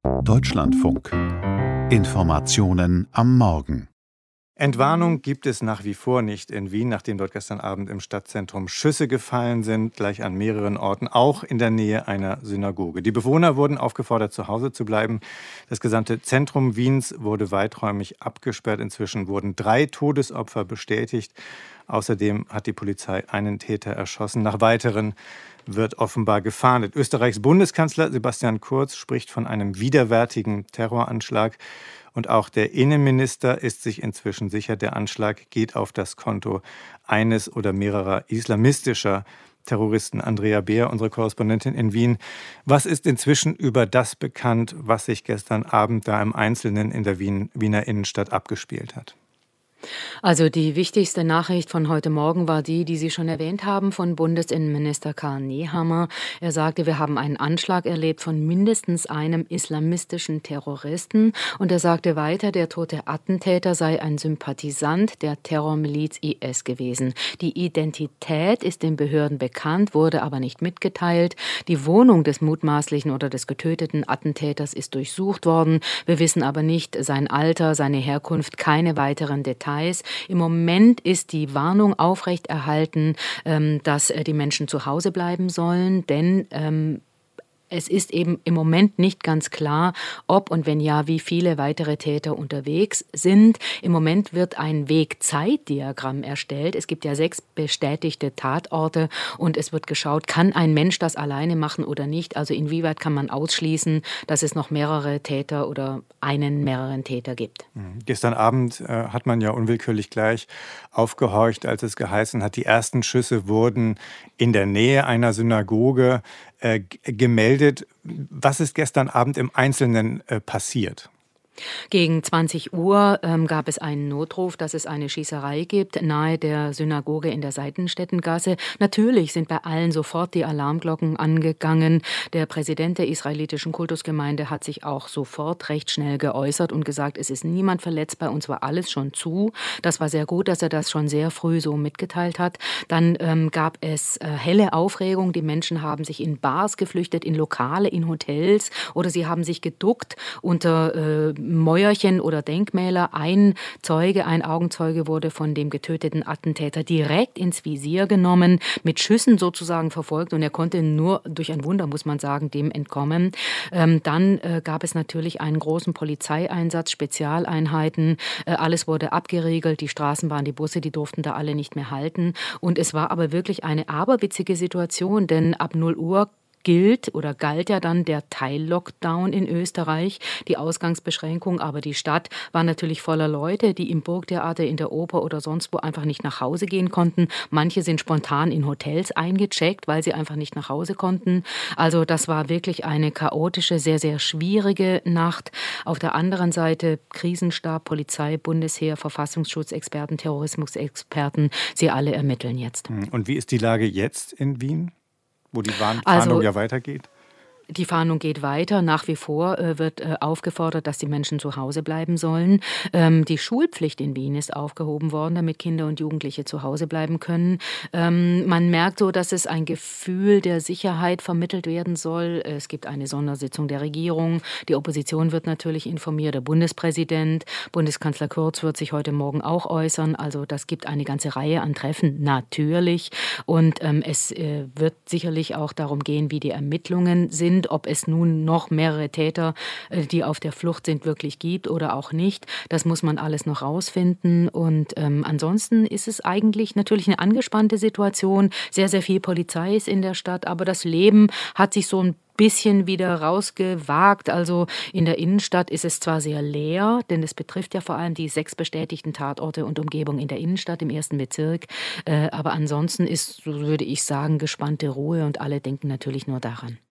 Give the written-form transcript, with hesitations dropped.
Deutschlandfunk. Informationen am Morgen. Entwarnung gibt es nach wie vor nicht in Wien, nachdem dort gestern Abend im Stadtzentrum Schüsse gefallen sind, gleich an mehreren Orten, auch in der Nähe einer Synagoge. Die Bewohner wurden aufgefordert, zu Hause zu bleiben. Das gesamte Zentrum Wiens wurde weiträumig abgesperrt. Inzwischen wurden 3 Todesopfer bestätigt. Außerdem hat die Polizei einen Täter erschossen. Nach weiteren wird offenbar gefahndet. Österreichs Bundeskanzler Sebastian Kurz spricht von einem widerwärtigen Terroranschlag. Und auch der Innenminister ist sich inzwischen sicher, der Anschlag geht auf das Konto eines oder mehrerer islamistischer Terroristen. Andrea Beer, unsere Korrespondentin in Wien. Was ist inzwischen über das bekannt, was sich gestern Abend da im Einzelnen in der Wiener Innenstadt abgespielt hat? Also die wichtigste Nachricht von heute Morgen war die Sie schon erwähnt haben, von Bundesinnenminister Karl Nehammer. Er sagte, wir haben einen Anschlag erlebt von mindestens einem islamistischen Terroristen. Und er sagte weiter, der tote Attentäter sei ein Sympathisant der Terrormiliz IS gewesen. Die Identität ist den Behörden bekannt, wurde aber nicht mitgeteilt. Die Wohnung des mutmaßlichen oder des getöteten Attentäters ist durchsucht worden. Wir wissen aber nicht sein Alter, seine Herkunft, keine weiteren Details. Im Moment ist die Warnung aufrechterhalten, dass die Menschen zu Hause bleiben sollen, denn es ist eben im Moment nicht ganz klar, ob und wenn ja, wie viele weitere Täter unterwegs sind. Im Moment wird ein Weg-Zeit-Diagramm erstellt. Es gibt ja 6 bestätigte Tatorte und es wird geschaut, kann ein Mensch das alleine machen oder nicht? Also inwieweit kann man ausschließen, dass es noch mehrere Täter oder mehreren Täter gibt? Gestern Abend hat man ja unwillkürlich gleich aufgehorcht, als es geheißen hat, die ersten Schüsse wurden in der Nähe einer Synagoge gemeldet. Was ist gestern Abend im Einzelnen passiert? Gegen 20 Uhr gab es einen Notruf, dass es eine Schießerei gibt nahe der Synagoge in der Seitenstädtengasse. Natürlich sind bei allen sofort die Alarmglocken angegangen. Der Präsident der israelitischen Kultusgemeinde hat sich auch sofort recht schnell geäußert und gesagt, es ist niemand verletzt, bei uns war alles schon zu. Das war sehr gut, dass er das schon sehr früh so mitgeteilt hat. Dann gab es helle Aufregung. Die Menschen haben sich in Bars geflüchtet, in Lokale, in Hotels oder sie haben sich geduckt unter Mäuerchen oder Denkmäler. Ein Augenzeuge wurde von dem getöteten Attentäter direkt ins Visier genommen, mit Schüssen sozusagen verfolgt und er konnte nur durch ein Wunder, muss man sagen, dem entkommen. Dann gab es natürlich einen großen Polizeieinsatz, Spezialeinheiten. Alles wurde abgeriegelt, die Straßenbahn, die Busse, die durften da alle nicht mehr halten. Und es war aber wirklich eine aberwitzige Situation, denn ab 0 Uhr galt ja dann der Teil-Lockdown in Österreich, die Ausgangsbeschränkung, aber die Stadt war natürlich voller Leute, die im Burgtheater, in der Oper oder sonst wo einfach nicht nach Hause gehen konnten. Manche sind spontan in Hotels eingecheckt, weil sie einfach nicht nach Hause konnten. Also das war wirklich eine chaotische, sehr, sehr schwierige Nacht. Auf der anderen Seite Krisenstab, Polizei, Bundesheer, Verfassungsschutzexperten, Terrorismusexperten, sie alle ermitteln jetzt. Und wie ist die Lage jetzt in Wien, wo die Fahndung ja weitergeht? Die Fahndung geht weiter. Nach wie vor wird aufgefordert, dass die Menschen zu Hause bleiben sollen. Die Schulpflicht in Wien ist aufgehoben worden, damit Kinder und Jugendliche zu Hause bleiben können. Man merkt so, dass es ein Gefühl der Sicherheit vermittelt werden soll. Es gibt eine Sondersitzung der Regierung. Die Opposition wird natürlich informiert. Der Bundespräsident, Bundeskanzler Kurz wird sich heute Morgen auch äußern. Also das gibt eine ganze Reihe an Treffen, natürlich. Und es wird sicherlich auch darum gehen, wie die Ermittlungen sind, ob es nun noch mehrere Täter, die auf der Flucht sind, wirklich gibt oder auch nicht. Das muss man alles noch rausfinden. Und ansonsten ist es eigentlich natürlich eine angespannte Situation. Sehr, sehr viel Polizei ist in der Stadt, aber das Leben hat sich so ein bisschen wieder rausgewagt. Also in der Innenstadt ist es zwar sehr leer, denn es betrifft ja vor allem die 6 bestätigten Tatorte und Umgebung in der Innenstadt im 1. Bezirk. Aber ansonsten ist, so würde ich sagen, gespannte Ruhe und alle denken natürlich nur daran.